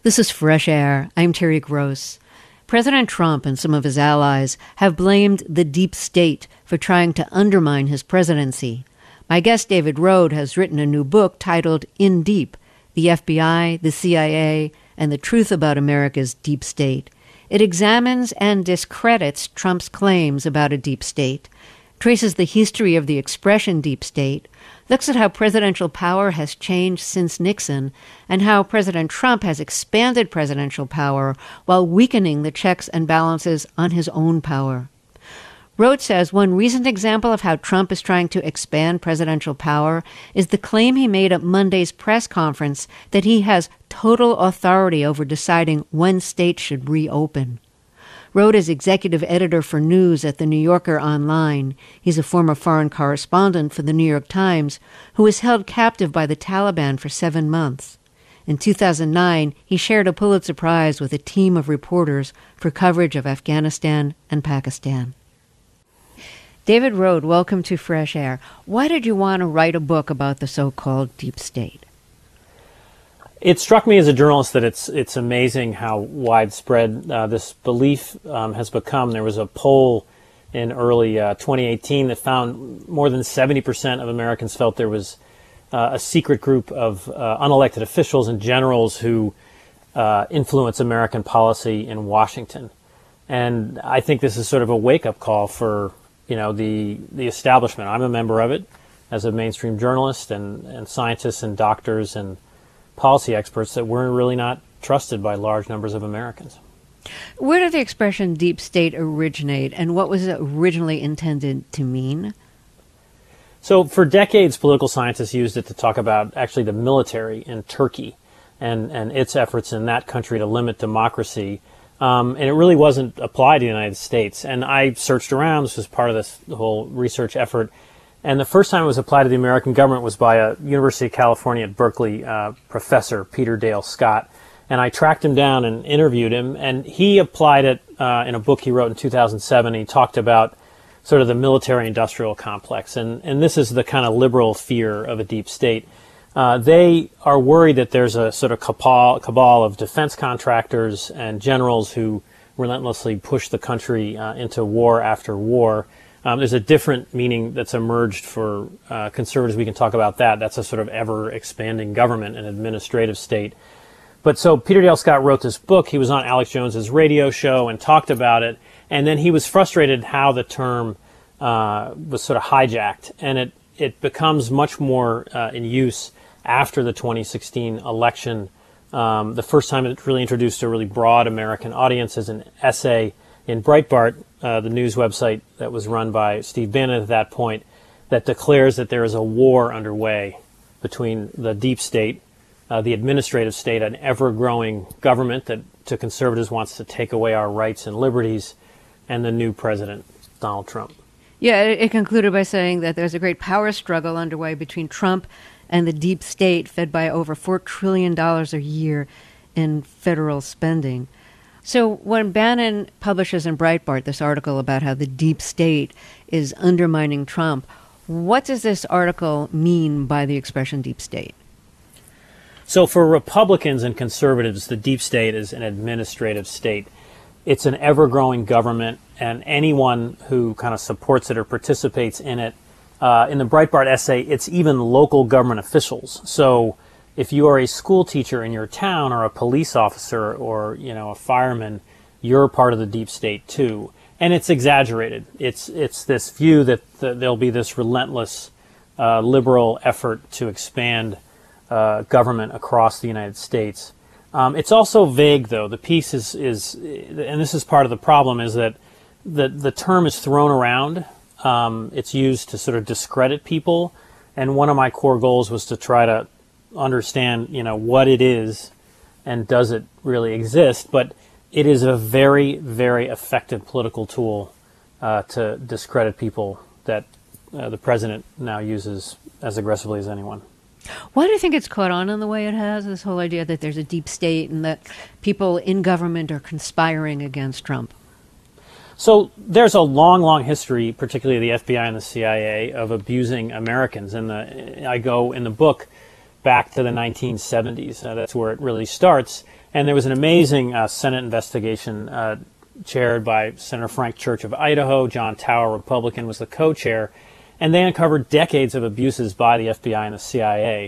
This is Fresh Air. I'm Terry Gross. President Trump and some of his allies have blamed the deep state for trying to undermine his presidency. My guest, David Rohde, has written a new book titled In Deep, The FBI, the CIA, and the Truth About America's Deep State. It examines and discredits Trump's claims about a deep state, traces the history of the expression deep state, looks at how presidential power has changed since Nixon, and how President Trump has expanded presidential power while weakening the checks and balances on his own power. Rohde says one recent example of how Trump is trying to expand presidential power is the claim he made at Monday's press conference that he has total authority over deciding when states should reopen. Rohde is executive editor for news at The New Yorker Online. He's a former foreign correspondent for The New York Times who was held captive by the Taliban for 7 months. In 2009, he shared a Pulitzer Prize with a team of reporters for coverage of Afghanistan and Pakistan. David Rohde, welcome to Fresh Air. Why did you want to write a book about the so-called deep state? It struck me as a journalist that it's amazing how widespread this belief has become. There was a poll in early 2018 that found more than 70% of Americans felt there was a secret group of unelected officials and generals who influence American policy in Washington. And I think this is sort of a wake-up call for the establishment. I'm a member of it as a mainstream journalist and scientists and doctors and policy experts that we're really not trusted by large numbers of Americans. Where did the expression deep state originate, and what was it originally intended to mean? So for decades, political scientists used it to talk about actually the military in Turkey and its efforts in that country to limit democracy. And it really wasn't applied to the United States. And I searched around. This was part of this whole research effort. And the first time it was applied to the American government was by a University of California at Berkeley professor, Peter Dale Scott. And I tracked him down and interviewed him. And he applied it in a book he wrote in 2007. He talked about sort of the military-industrial complex. And this is the kind of liberal fear of a deep state. They are worried that there's a sort of cabal of defense contractors and generals who relentlessly push the country into war after war. There's a different meaning that's emerged for conservatives. We can talk about that. That's a sort of ever-expanding government and administrative state. But so Peter Dale Scott wrote this book. He was on Alex Jones's radio show and talked about it. And then he was frustrated how the term was sort of hijacked. And it becomes much more in use after the 2016 election. The first time it really introduced a really broad American audience as an essay in Breitbart, the news website that was run by Steve Bannon at that point, that declares that there is a war underway between the deep state, the administrative state, an ever-growing government that to conservatives wants to take away our rights and liberties, and the new president, Donald Trump. Yeah, it concluded by saying that there's a great power struggle underway between Trump and the deep state, fed by over $4 trillion a year in federal spending. So when Bannon publishes in Breitbart this article about how the deep state is undermining Trump, what does this article mean by the expression deep state? So for Republicans and conservatives, the deep state is an administrative state. It's an ever-growing government, and anyone who kind of supports it or participates in it, in the Breitbart essay, it's even local government officials. So if you are a school teacher in your town or a police officer or, a fireman, you're part of the deep state too. And it's exaggerated. It's this view that there'll be this relentless liberal effort to expand government across the United States. It's also vague, though. The piece is, and this is part of the problem, is that the term is thrown around. It's used to sort of discredit people. And one of my core goals was to try to understand, what it is and does it really exist. But it is a very, very effective political tool to discredit people that the president now uses as aggressively as anyone. Why do you think it's caught on in the way it has, this whole idea that there's a deep state and that people in government are conspiring against Trump? So there's a long, long history, particularly of the FBI and the CIA, of abusing Americans. And I go in the book back to the 1970s. That's where it really starts. And there was an amazing Senate investigation chaired by Senator Frank Church of Idaho. John Tower, Republican, was the co-chair. And they uncovered decades of abuses by the FBI and the CIA.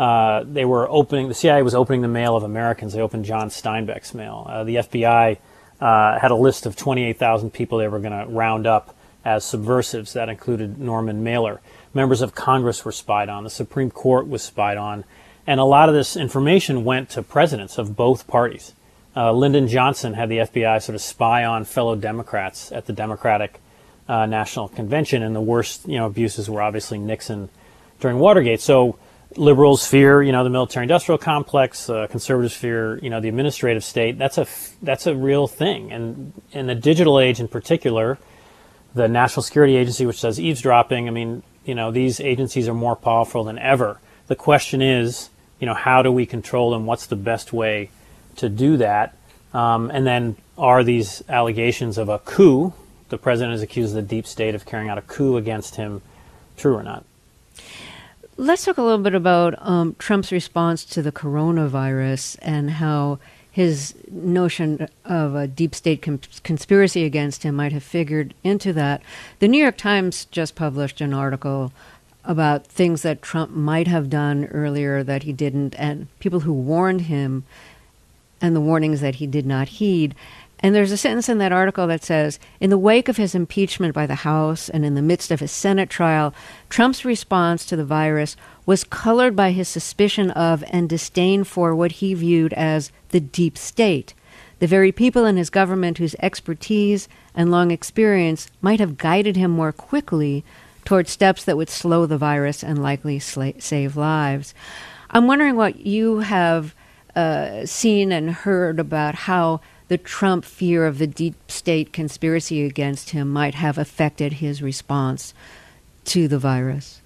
The CIA was opening the mail of Americans. They opened John Steinbeck's mail. The FBI had a list of 28,000 people they were going to round up as subversives. That included Norman Mailer. Members of Congress were spied on. The Supreme Court was spied on. And a lot of this information went to presidents of both parties. Lyndon Johnson had the FBI sort of spy on fellow Democrats at the Democratic National Convention, and the worst, abuses were obviously Nixon during Watergate. So liberals fear, the military-industrial complex. Conservatives fear, the administrative state. That's a real thing. And in the digital age, in particular, the National Security Agency, which does eavesdropping, these agencies are more powerful than ever. The question is, how do we control them? What's the best way to do that? And then are these allegations of a coup, the president is accused of the deep state of carrying out a coup against him, true or not? Let's talk a little bit about Trump's response to the coronavirus and how his notion of a deep state conspiracy against him might have figured into that. The New York Times just published an article about things that Trump might have done earlier that he didn't, and people who warned him and the warnings that he did not heed. And there's a sentence in that article that says, in the wake of his impeachment by the House and in the midst of his Senate trial, Trump's response to the virus was colored by his suspicion of and disdain for what he viewed as the deep state, the very people in his government whose expertise and long experience might have guided him more quickly toward steps that would slow the virus and likely save lives. I'm wondering what you have seen and heard about how the Trump fear of the deep state conspiracy against him might have affected his response to the virus.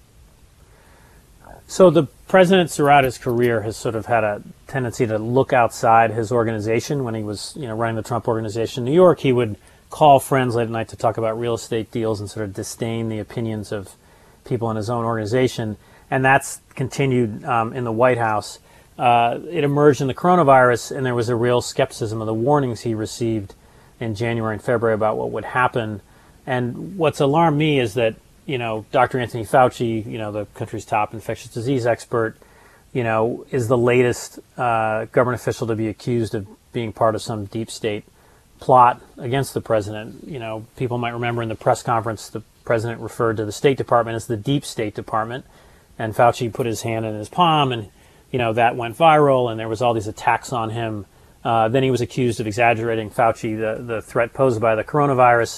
So the president throughout his career has sort of had a tendency to look outside his organization. When he was, running the Trump Organization in New York, he would call friends late at night to talk about real estate deals and sort of disdain the opinions of people in his own organization. And that's continued in the White House. It emerged in the coronavirus, and there was a real skepticism of the warnings he received in January and February about what would happen. And what's alarmed me is that, Dr. Anthony Fauci, the country's top infectious disease expert, is the latest government official to be accused of being part of some deep state plot against the president. People might remember in the press conference, the president referred to the State Department as the Deep State Department, and Fauci put his hand in his palm, and that went viral, and there was all these attacks on him. Then he was accused of exaggerating Fauci, the threat posed by the coronavirus.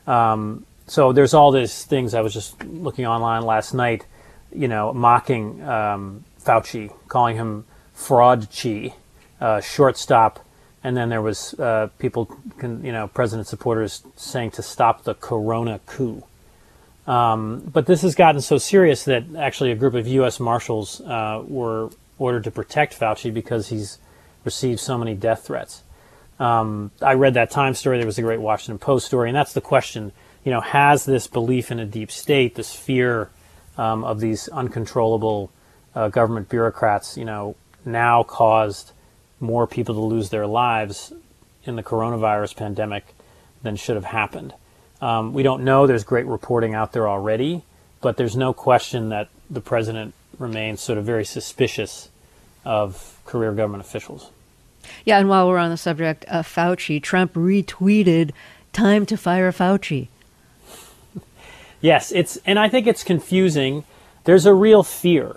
So there's all these things. I was just looking online last night, mocking Fauci, calling him fraud-chi, shortstop. And then there was people, president supporters saying to stop the corona coup. But this has gotten so serious that actually a group of U.S. Marshals were ordered to protect Fauci because he's received so many death threats. I read that Times story. There was a great Washington Post story, and that's the question. Has this belief in a deep state, this fear of these uncontrollable government bureaucrats, now caused more people to lose their lives in the coronavirus pandemic than should have happened? We don't know. There's great reporting out there already, but there's no question that the president remains sort of very suspicious of career government officials. Yeah, and while we're on the subject of Fauci, Trump retweeted, "Time to fire Fauci." Yes, and I think it's confusing. There's a real fear.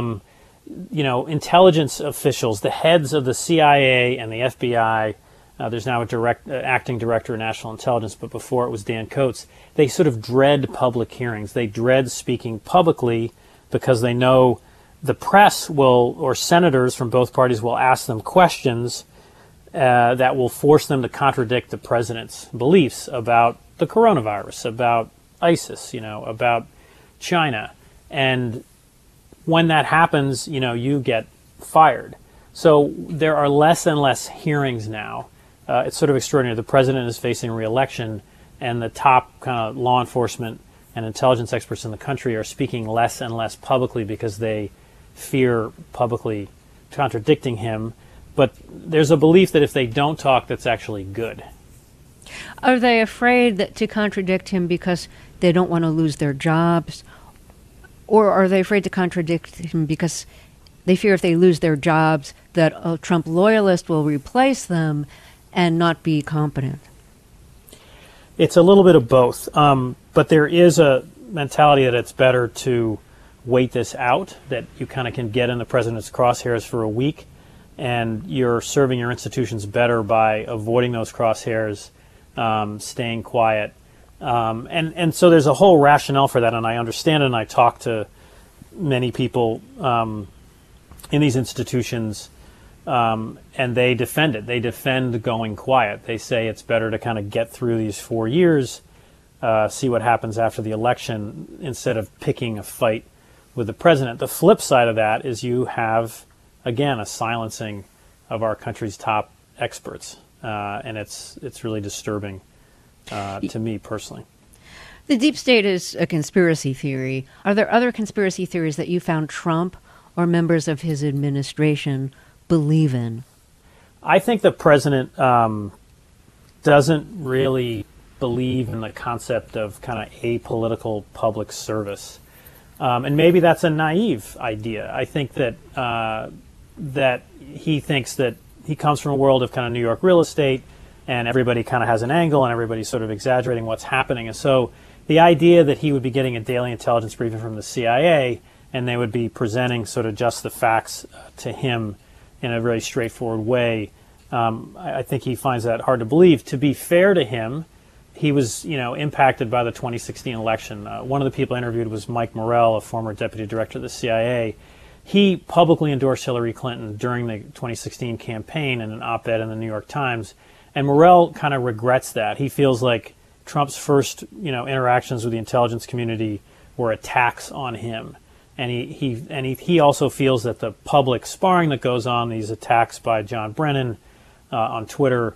Intelligence officials, the heads of the CIA and the FBI, there's now a acting director of national intelligence, but before it was Dan Coats, they sort of dread public hearings. They dread speaking publicly because they know the press or senators from both parties will ask them questions that will force them to contradict the president's beliefs about the coronavirus, about ISIS, about China. And when that happens, you get fired. So there are less and less hearings now. It's sort of extraordinary. The president is facing re-election, and the top kind of law enforcement and intelligence experts in the country are speaking less and less publicly because they fear publicly contradicting him. But there's a belief that if they don't talk, that's actually good. Are they afraid to contradict him because they don't want to lose their jobs? Or are they afraid to contradict him because they fear if they lose their jobs that a Trump loyalist will replace them and not be competent? It's a little bit of both. But there is a mentality that it's better to wait this out, that you kind of can get in the president's crosshairs for a week, and you're serving your institutions better by avoiding those crosshairs, staying quiet. And so there's a whole rationale for that, and I understand it, and I talk to many people in these institutions, and they defend it. They defend going quiet. They say it's better to kind of get through these 4 years, see what happens after the election, instead of picking a fight with the president. The flip side of that is you have, again, a silencing of our country's top experts, and it's really disturbing to me personally. The deep state is a conspiracy theory. Are there other conspiracy theories that you found Trump or members of his administration believe in? I think the president doesn't really believe in the concept of kind of apolitical public service. And maybe that's a naive idea. I think that that he thinks that he comes from a world of kind of New York real estate, and everybody kind of has an angle, and everybody's sort of exaggerating what's happening. And so the idea that he would be getting a daily intelligence briefing from the CIA, and they would be presenting sort of just the facts to him in a very straightforward way, I think he finds that hard to believe. To be fair to him, he was, impacted by the 2016 election. One of the people interviewed was Mike Morell, a former deputy director of the CIA. He publicly endorsed Hillary Clinton during the 2016 campaign in an op-ed in the New York Times. And Morell kind of regrets that. He feels like Trump's first, interactions with the intelligence community were attacks on him. And he also feels that the public sparring that goes on, these attacks by John Brennan on Twitter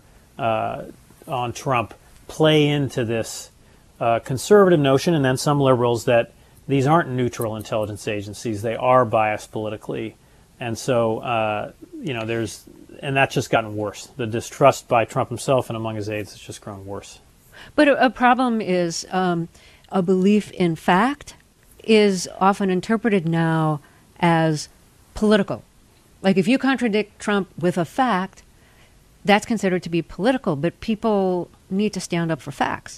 on Trump, play into this conservative notion, and then some liberals, that these aren't neutral intelligence agencies. They are biased politically. And so, and that's just gotten worse. The distrust by Trump himself and among his aides has just grown worse. But a problem is a belief in fact is often interpreted now as political. Like if you contradict Trump with a fact, that's considered to be political, but people need to stand up for facts.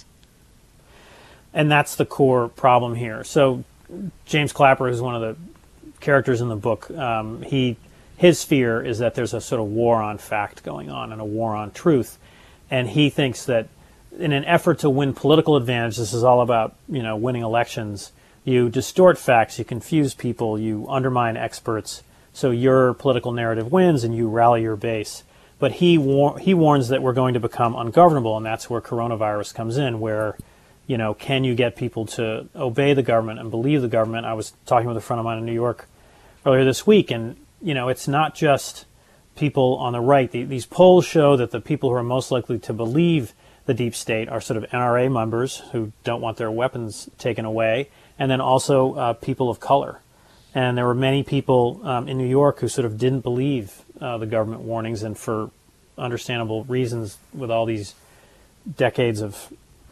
And that's the core problem here. So James Clapper is one of the characters in the book. His fear is that there's a sort of war on fact going on and a war on truth. And he thinks that in an effort to win political advantage, this is all about, winning elections, you distort facts, you confuse people, you undermine experts, so your political narrative wins and you rally your base. But he warns that we're going to become ungovernable, and that's where coronavirus comes in, where, can you get people to obey the government and believe the government? I was talking with a friend of mine in New York earlier this week, and, it's not just people on the right. These polls show that the people who are most likely to believe the deep state are sort of NRA members who don't want their weapons taken away, and then also people of color. And there were many people in New York who sort of didn't believe the government warnings, and for understandable reasons, with all these decades of,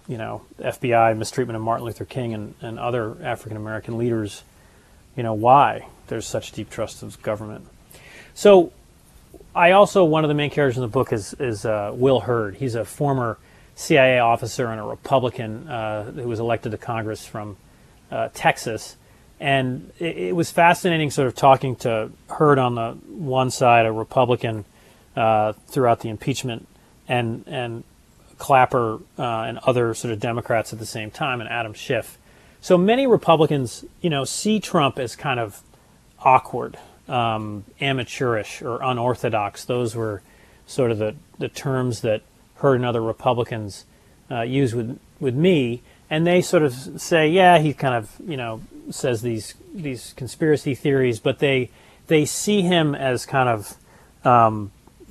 FBI mistreatment of Martin Luther King and other African-American leaders, why there's such deep trust of government. So one of the main characters in the book is Will Hurd. He's a former CIA officer and a Republican who was elected to Congress from Texas. And it was fascinating sort of talking to Hurd on the one side, a Republican throughout the impeachment, and Clapper and other sort of Democrats at the same time, and Adam Schiff. So many Republicans, see Trump as kind of awkward, amateurish, or unorthodox. Those were sort of the terms that Hurd and other Republicans use with me. And they sort of say, yeah, he kind of, says these conspiracy theories, but they see him as kind of,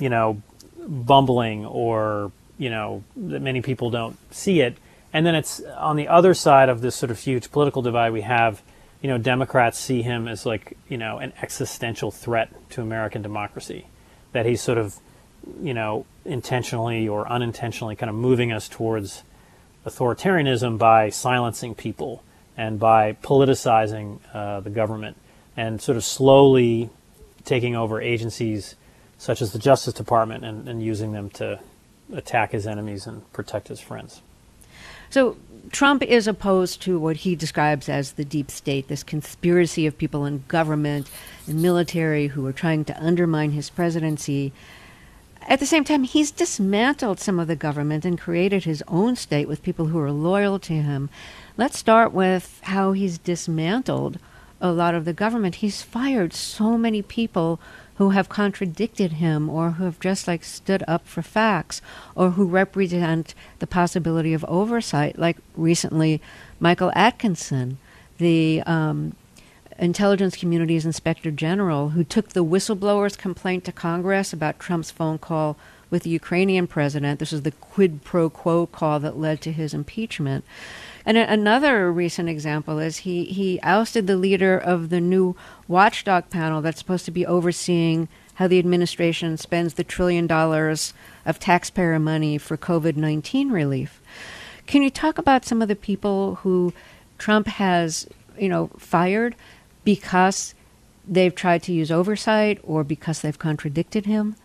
bumbling, or, that many people don't see it. And then it's on the other side of this sort of huge political divide we have, Democrats see him as like, an existential threat to American democracy. that he's sort of, intentionally or unintentionally kind of moving us towards authoritarianism by silencing people and by politicizing the government and sort of slowly taking over agencies such as the Justice Department and using them to attack his enemies and protect his friends. So Trump is opposed to what he describes as the deep state, this conspiracy of people in government and military who are trying to undermine his presidency. At the same time, he's dismantled some of the government and created his own state with people who are loyal to him. Let's start with how he's dismantled a lot of the government. He's fired so many people who have contradicted him or who have just stood up for facts or who represent the possibility of oversight, like recently Michael Atkinson, the intelligence community's inspector general, who took the whistleblower's complaint to Congress about Trump's phone call with the Ukrainian president. This is the quid pro quo call that led to his impeachment. And another recent example is he ousted the leader of the new watchdog panel that's supposed to be overseeing how the administration spends the $1 trillion of taxpayer money for COVID-19 relief. Can you talk about some of the people who Trump has, fired because they've tried to use oversight or because they've contradicted him?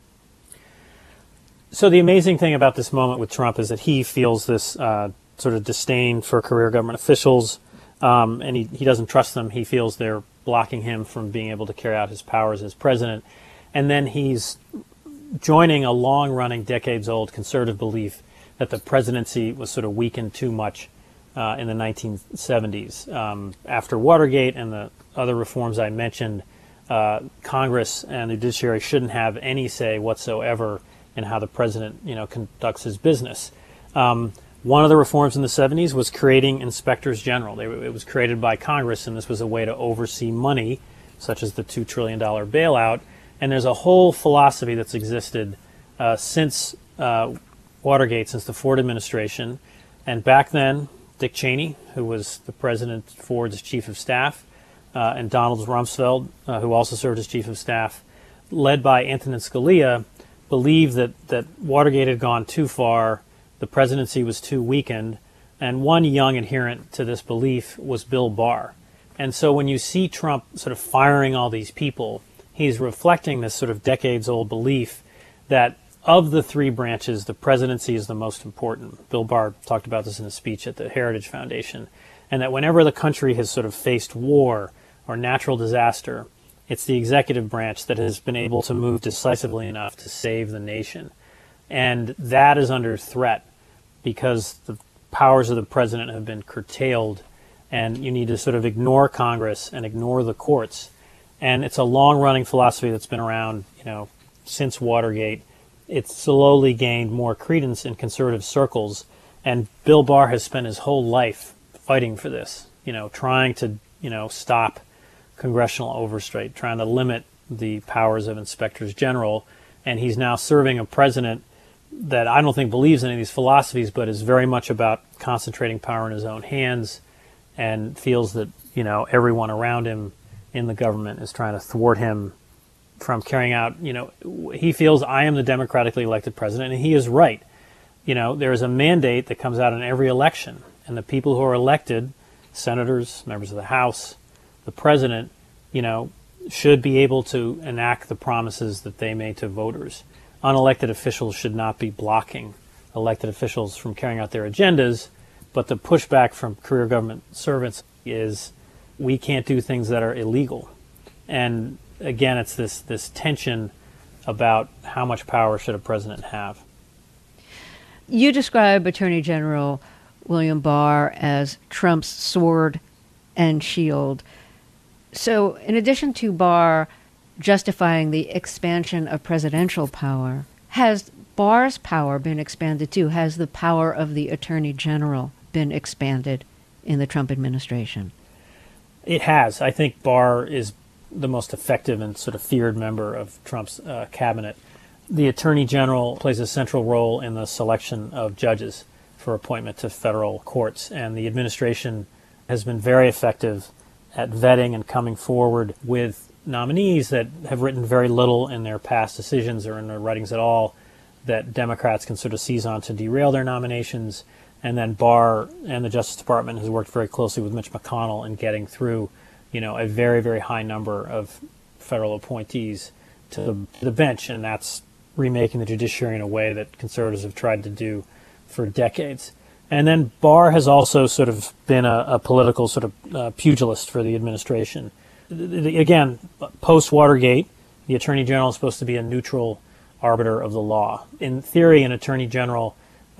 So the amazing thing about this moment with Trump is that he feels this sort of disdain for career government officials, and he doesn't trust them. He feels they're blocking him from being able to carry out his powers as president. And then he's joining a long-running, decades-old conservative belief that the presidency was sort of weakened too much in the 1970s. After Watergate and the other reforms I mentioned, Congress and the judiciary shouldn't have any say whatsoever in how the president, conducts his business. One of the reforms in the 70s was creating inspectors general. It was created by Congress, and this was a way to oversee money, such as the $2 trillion bailout. And there's a whole philosophy that's existed since Watergate, since the Ford administration. And back then, Dick Cheney, who was the President Ford's chief of staff, and Donald Rumsfeld, who also served as chief of staff, led by Antonin Scalia, believed that Watergate had gone too far, the presidency was too weakened, and one young adherent to this belief was Bill Barr. And so when you see Trump sort of firing all these people, he's reflecting this sort of decades-old belief that of the three branches, the presidency is the most important. Bill Barr talked about this in a speech at the Heritage Foundation, and that whenever the country has sort of faced war or natural disaster, it's the executive branch that has been able to move decisively enough to save the nation. And that is under threat because the powers of the president have been curtailed, and you need to sort of ignore Congress and ignore the courts. And it's a long-running philosophy that's been around, since Watergate. It's slowly gained more credence in conservative circles, and Bill Barr has spent his whole life fighting for this, trying to, stop congressional oversight, trying to limit the powers of inspectors general. And he's now serving a president that I don't think believes in any of these philosophies, but is very much about concentrating power in his own hands and feels that, everyone around him in the government is trying to thwart him from carrying out, he feels I am the democratically elected president, and he is right. There is a mandate that comes out in every election, and the people who are elected, senators, members of the House, the president, should be able to enact the promises that they made to voters. Unelected officials should not be blocking elected officials from carrying out their agendas, but the pushback from career government servants is we can't do things that are illegal. And again, it's this tension about how much power should a president have. You describe Attorney General William Barr as Trump's sword and shield. So in addition to Barr justifying the expansion of presidential power, has Barr's power been expanded too? Has the power of the Attorney General been expanded in the Trump administration? It has. I think Barr is the most effective and sort of feared member of Trump's cabinet. The Attorney General plays a central role in the selection of judges for appointment to federal courts, and the administration has been very effective at vetting and coming forward with nominees that have written very little in their past decisions or in their writings at all that Democrats can sort of seize on to derail their nominations. And then Barr and the Justice Department has worked very closely with Mitch McConnell in getting through, a very, very high number of federal appointees to the bench. And that's remaking the judiciary in a way that conservatives have tried to do for decades. And then Barr has also sort of been a political sort of pugilist for the administration. Again, post-Watergate, the Attorney General is supposed to be a neutral arbiter of the law. In theory, an Attorney General,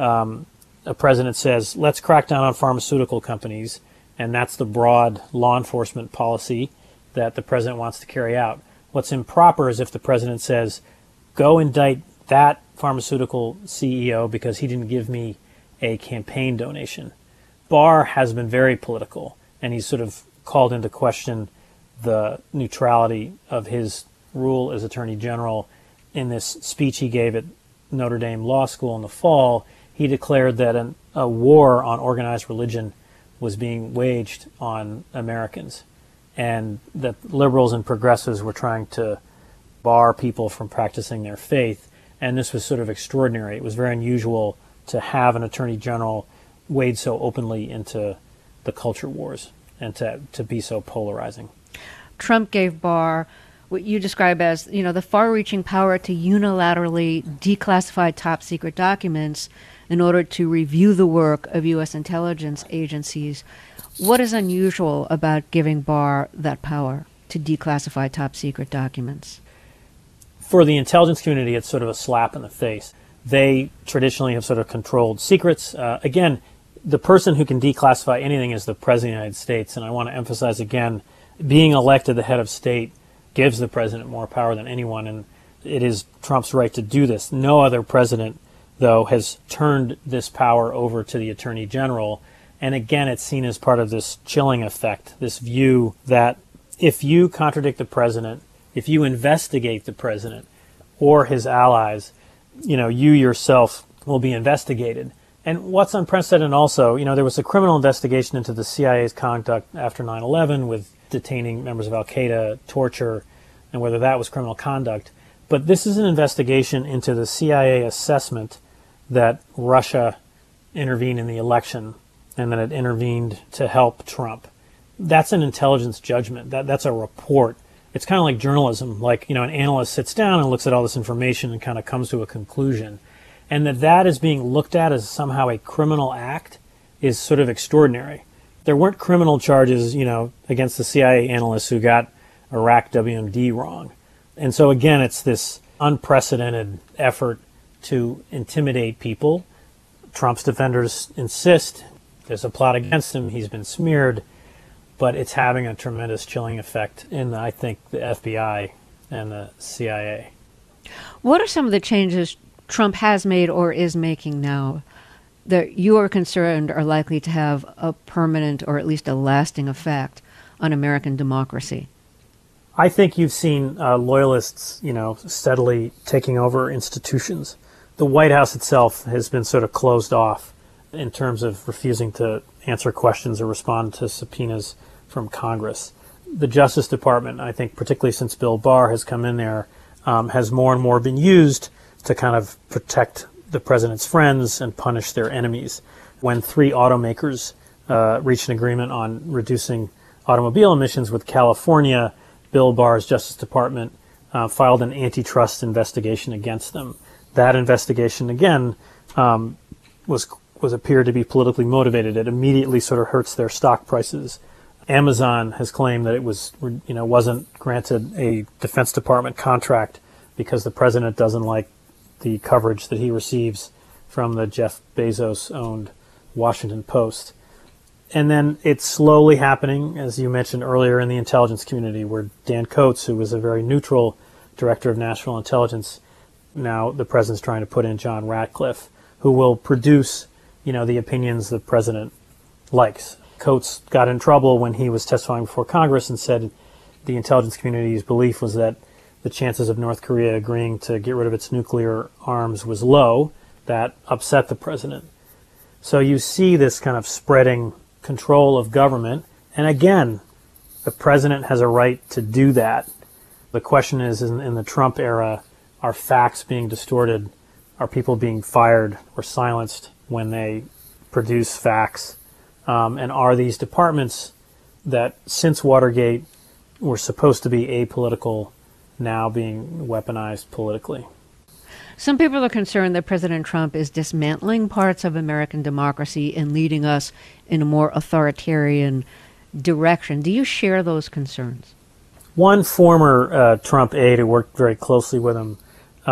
a president says, let's crack down on pharmaceutical companies, and that's the broad law enforcement policy that the president wants to carry out. What's improper is if the president says, go indict that pharmaceutical CEO because he didn't give me a campaign donation. Barr has been very political, and he's sort of called into question the neutrality of his rule as Attorney General. In this speech he gave at Notre Dame Law School in the fall, he declared that a war on organized religion was being waged on Americans, and that liberals and progressives were trying to bar people from practicing their faith. And this was sort of extraordinary. It was very unusual to have an Attorney General wade so openly into the culture wars and to be so polarizing. Trump gave Barr what you describe as, the far-reaching power to unilaterally declassify top-secret documents in order to review the work of U.S. intelligence agencies. What is unusual about giving Barr that power to declassify top-secret documents? For the intelligence community, it's sort of a slap in the face. They traditionally have sort of controlled secrets. Again, the person who can declassify anything is the President of the United States. And I want to emphasize again, being elected the head of state gives the president more power than anyone. And it is Trump's right to do this. No other president, though, has turned this power over to the Attorney General. And again, it's seen as part of this chilling effect, this view that if you contradict the president, if you investigate the president or his allies, you yourself will be investigated. And what's unprecedented also, there was a criminal investigation into the CIA's conduct after 9/11 with detaining members of Al-Qaeda, torture, and whether that was criminal conduct. But this is an investigation into the CIA assessment that Russia intervened in the election and that it intervened to help Trump. That's an intelligence judgment. That's a report. It's kind of like journalism, like, an analyst sits down and looks at all this information and kind of comes to a conclusion. And that is being looked at as somehow a criminal act is sort of extraordinary. There weren't criminal charges, against the CIA analysts who got Iraq WMD wrong. And so again, it's this unprecedented effort to intimidate people. Trump's defenders insist there's a plot against him. He's been smeared. But it's having a tremendous chilling effect in, I think, the FBI and the CIA. What are some of the changes Trump has made or is making now that you are concerned are likely to have a permanent or at least a lasting effect on American democracy? I think you've seen loyalists, steadily taking over institutions. The White House itself has been sort of closed off in terms of refusing to answer questions or respond to subpoenas from Congress. The Justice Department, I think, particularly since Bill Barr has come in there, has more and more been used to kind of protect the president's friends and punish their enemies. When 3 automakers reached an agreement on reducing automobile emissions with California, Bill Barr's Justice Department filed an antitrust investigation against them. That investigation, again, was appeared to be politically motivated. It immediately sort of hurts their stock prices. Amazon has claimed that it wasn't granted a Defense Department contract because the president doesn't like the coverage that he receives from the Jeff Bezos-owned Washington Post. And then it's slowly happening, as you mentioned earlier, in the intelligence community, where Dan Coates, who was a very neutral director of national intelligence, now the president's trying to put in John Ratcliffe, who will produce, the opinions the president likes. Coates got in trouble when he was testifying before Congress and said the intelligence community's belief was that the chances of North Korea agreeing to get rid of its nuclear arms was low. That upset the president. So you see this kind of spreading control of government. And again, the president has a right to do that. The question is, in the Trump era, are facts being distorted? Are people being fired or silenced when they produce facts? And are these departments that since Watergate were supposed to be apolitical now being weaponized politically? Some people are concerned that President Trump is dismantling parts of American democracy and leading us in a more authoritarian direction. Do you share those concerns? One former Trump aide who worked very closely with him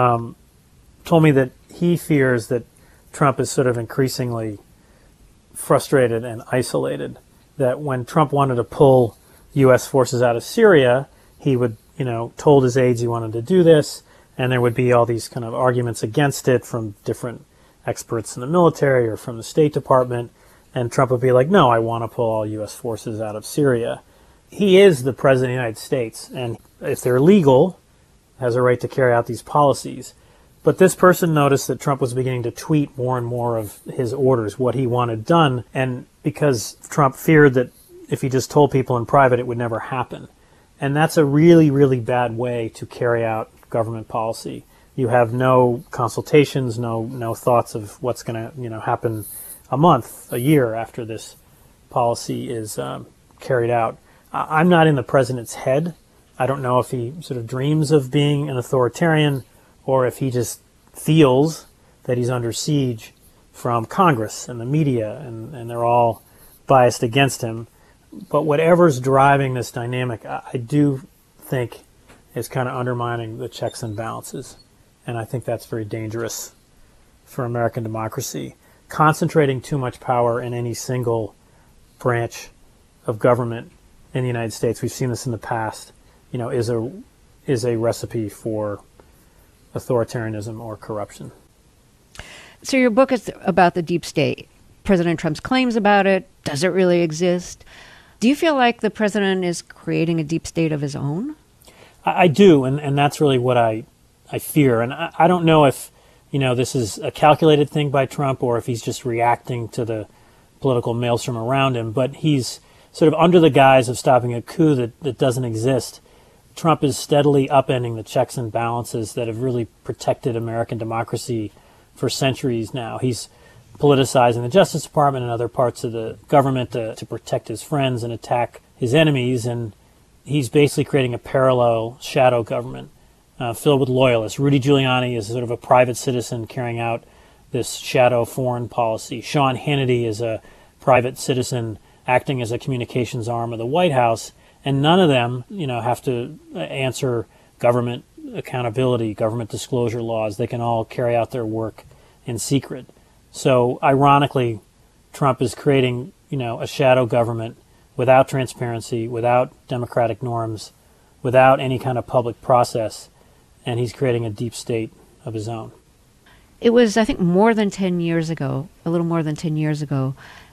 told me that he fears that Trump is sort of increasingly frustrated and isolated, that when Trump wanted to pull U.S. forces out of Syria, he would, told his aides he wanted to do this, and there would be all these kind of arguments against it from different experts in the military or from the State Department, and Trump would be like, no, I want to pull all U.S. forces out of Syria. He is the President of the United States, and if they're legal, has a right to carry out these policies. But this person noticed that Trump was beginning to tweet more and more of his orders, what he wanted done, and because Trump feared that if he just told people in private, it would never happen. And that's a really, really bad way to carry out government policy. You have no consultations, no thoughts of what's going to happen a month, a year after this policy is carried out. I'm not in the president's head. I don't know if he sort of dreams of being an authoritarian or if he just feels that he's under siege from Congress and the media, and they're all biased against him. But whatever's driving this dynamic, I do think is kind of undermining the checks and balances. And I think that's very dangerous for American democracy. Concentrating too much power in any single branch of government in the United States, we've seen this in the past, is a recipe for authoritarianism or corruption. So your book is about the deep state. President Trump's claims about it. Does it really exist? Do you feel like the president is creating a deep state of his own? I do, and that's really what I fear. And I don't know if, this is a calculated thing by Trump or if he's just reacting to the political maelstrom around him. But he's sort of under the guise of stopping a coup that doesn't exist. Trump is steadily upending the checks and balances that have really protected American democracy for centuries now. He's politicizing the Justice Department and other parts of the government to protect his friends and attack his enemies, and he's basically creating a parallel shadow government filled with loyalists. Rudy Giuliani is sort of a private citizen carrying out this shadow foreign policy. Sean Hannity is a private citizen acting as a communications arm of the White House, and none of them, have to answer government accountability, government disclosure laws. They can all carry out their work in secret. So, ironically, Trump is creating, a shadow government without transparency, without democratic norms, without any kind of public process, and he's creating a deep state of his own. It was, I think, more than 10 years ago, a little more than 10 years ago,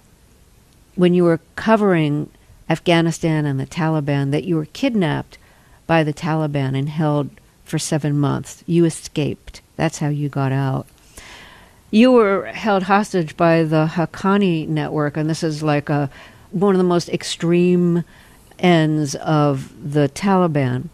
when you were covering Afghanistan and the Taliban, that you were kidnapped by the Taliban and held for 7 months. You escaped. That's how you got out. You were held hostage by the Haqqani network, and this is like one of the most extreme ends of the Taliban.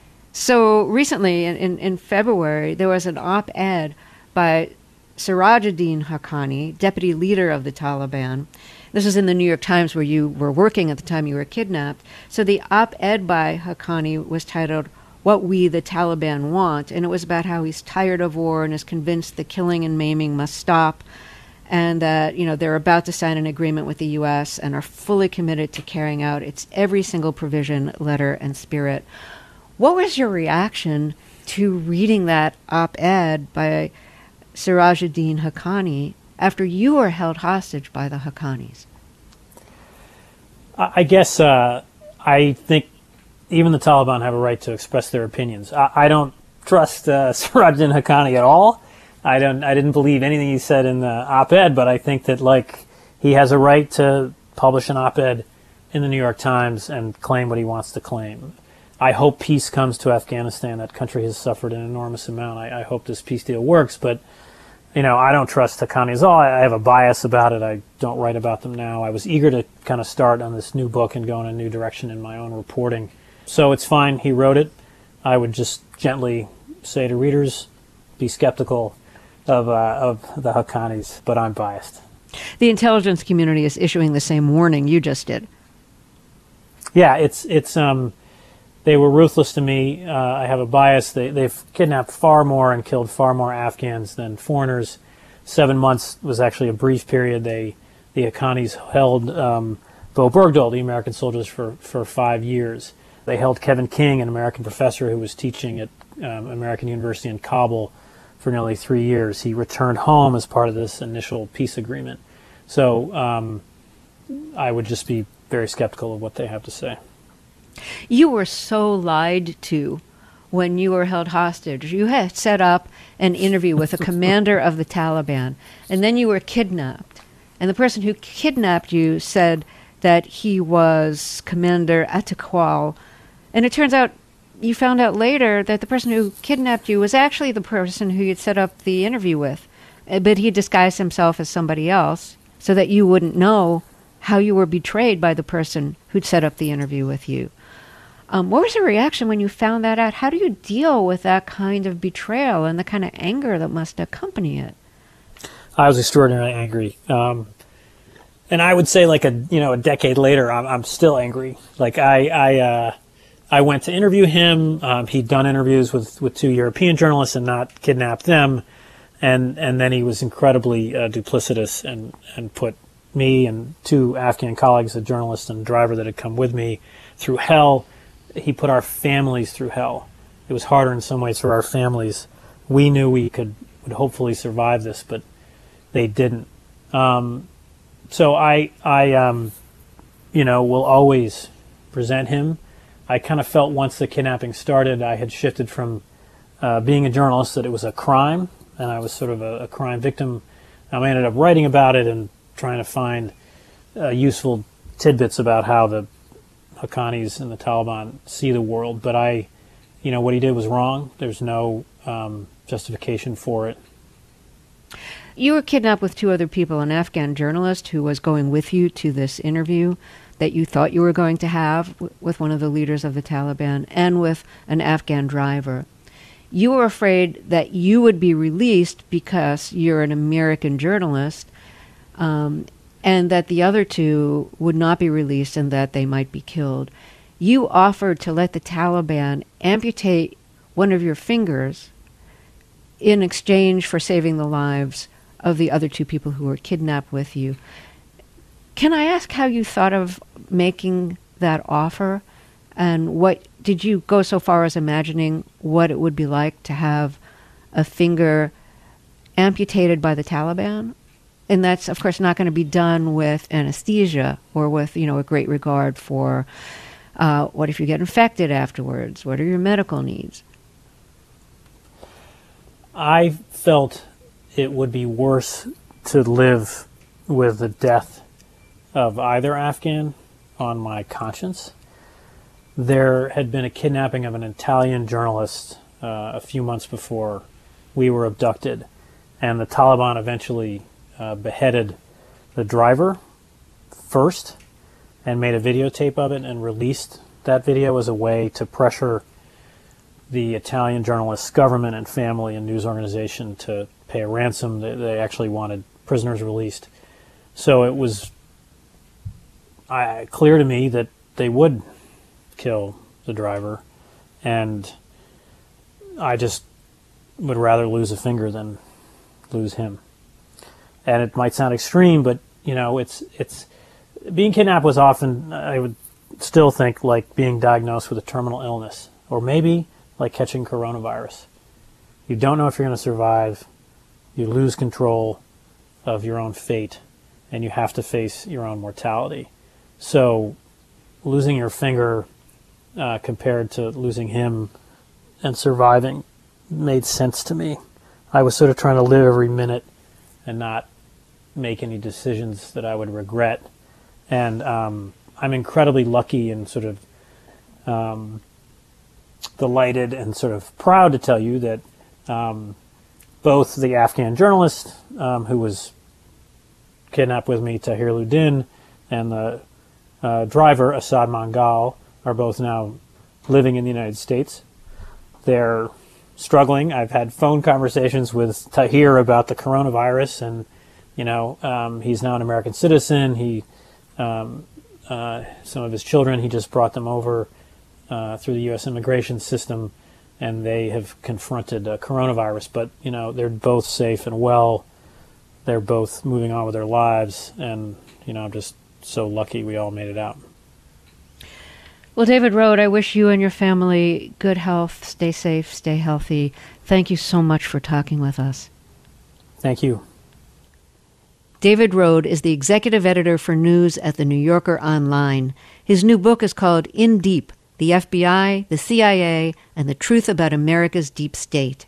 So recently, in February, there was an op-ed by Sirajuddin Haqqani, deputy leader of the Taliban. This was in the New York Times, where you were working at the time you were kidnapped. So the op-ed by Haqqani was titled, "What We, the Taliban, Want," and it was about how he's tired of war and is convinced the killing and maiming must stop, and that, they're about to sign an agreement with the U.S. and are fully committed to carrying out its every single provision, letter, and spirit. What was your reaction to reading that op-ed by Sirajuddin Haqqani after you were held hostage by the Haqqanis? I guess I think even the Taliban have a right to express their opinions. I don't trust Sirajuddin Haqqani at all. I didn't believe anything he said in the op-ed, but I think that he has a right to publish an op-ed in the New York Times and claim what he wants to claim. I hope peace comes to Afghanistan. That country has suffered an enormous amount. I hope this peace deal works, but I don't trust Haqqani at all. I have a bias about it. I don't write about them now. I was eager to kind of start on this new book and go in a new direction in my own reporting. So it's fine. He wrote it. I would just gently say to readers, be skeptical of the Haqqanis, but I'm biased. The intelligence community is issuing the same warning you just did. Yeah, it's they were ruthless to me. I have a bias. They've kidnapped far more and killed far more Afghans than foreigners. 7 months was actually a brief period. The Haqqanis held Bo Bergdahl, the American soldiers, for 5 years. They held Kevin King, an American professor who was teaching at American University in Kabul, for nearly 3 years. He returned home as part of this initial peace agreement. So I would just be very skeptical of what they have to say. You were so lied to when you were held hostage. You had set up an interview with a commander of the Taliban, and then you were kidnapped. And the person who kidnapped you said that he was Commander Atiqwal. And it turns out, you found out later that the person who kidnapped you was actually the person who you'd set up the interview with. But he disguised himself as somebody else so that you wouldn't know how you were betrayed by the person who'd set up the interview with you. What was your reaction when you found that out? How do you deal with that kind of betrayal and the kind of anger that must accompany it? I was extraordinarily angry. And I would say, like, a decade later, I'm still angry. Like, I went to interview him. He'd done interviews with 2 European journalists and not kidnapped them. And then he was incredibly duplicitous and put me and 2 Afghan colleagues, a journalist and a driver that had come with me, through hell. He put our families through hell. It was harder in some ways for our families. We knew we would hopefully survive this, but they didn't. So I will always present him. I kind of felt once the kidnapping started, I had shifted from being a journalist that it was a crime, and I was sort of a crime victim. I ended up writing about it and trying to find useful tidbits about how the Haqqanis and the Taliban see the world. But what he did was wrong. There's no justification for it. You were kidnapped with 2 other people, an Afghan journalist who was going with you to this interview that you thought you were going to have with one of the leaders of the Taliban, and with an Afghan driver. You were afraid that you would be released because you're an American journalist, and that the other 2 would not be released and that they might be killed. You offered to let the Taliban amputate one of your fingers in exchange for saving the lives of the other 2 people who were kidnapped with you. Can I ask how you thought of making that offer? And what did you go so far as imagining what it would be like to have a finger amputated by the Taliban? And that's, of course, not going to be done with anesthesia or with, a great regard for what if you get infected afterwards? What are your medical needs? I felt it would be worse to live with the death of either Afghan on my conscience. There had been a kidnapping of an Italian journalist a few months before we were abducted, and the Taliban eventually beheaded the driver first and made a videotape of it and released that video as a way to pressure the Italian journalist's government and family and news organization to pay a ransom. They actually wanted prisoners released. So it was clear to me that they would kill the driver, and I just would rather lose a finger than lose him. And it might sound extreme, but it's being kidnapped was often, I would still think, like being diagnosed with a terminal illness, or maybe like catching coronavirus. You don't know if you're going to survive. You lose control of your own fate, and you have to face your own mortality. So losing your finger compared to losing him and surviving made sense to me. I was sort of trying to live every minute and not make any decisions that I would regret. And I'm incredibly lucky and sort of delighted and sort of proud to tell you that both the Afghan journalist who was kidnapped with me, Tahir Ludin, and the driver, Asad Mangal, are both now living in the United States. they're struggling. I've had phone conversations with Tahir about the coronavirus, and he's now an American citizen. He some of his children, he just brought them over through the U.S. immigration system, and they have confronted coronavirus. But they're both safe and well. They're both moving on with their lives, and I'm just so lucky we all made it out. Well, David Rohde, I wish you and your family good health. Stay safe, stay healthy. Thank you so much for talking with us. Thank you. David Rohde is the executive editor for news at The New Yorker Online. His new book is called In Deep: The FBI, the CIA, and the Truth About America's Deep State.